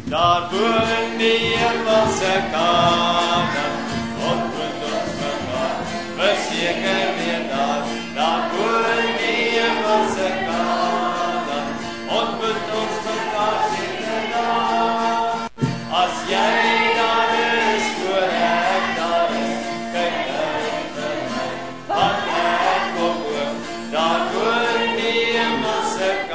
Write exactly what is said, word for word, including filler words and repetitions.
Daar woon die hemelse Kanaan, ontmoet ons mekaar, verseker weer daar. Daar woon die hemelse Kanaan, ontmoet ons mekaar seker daar. As jy daar is, voor ek daar is, kyk uit vir my, want ek kom ook, daar woon die hemelse Kanaan.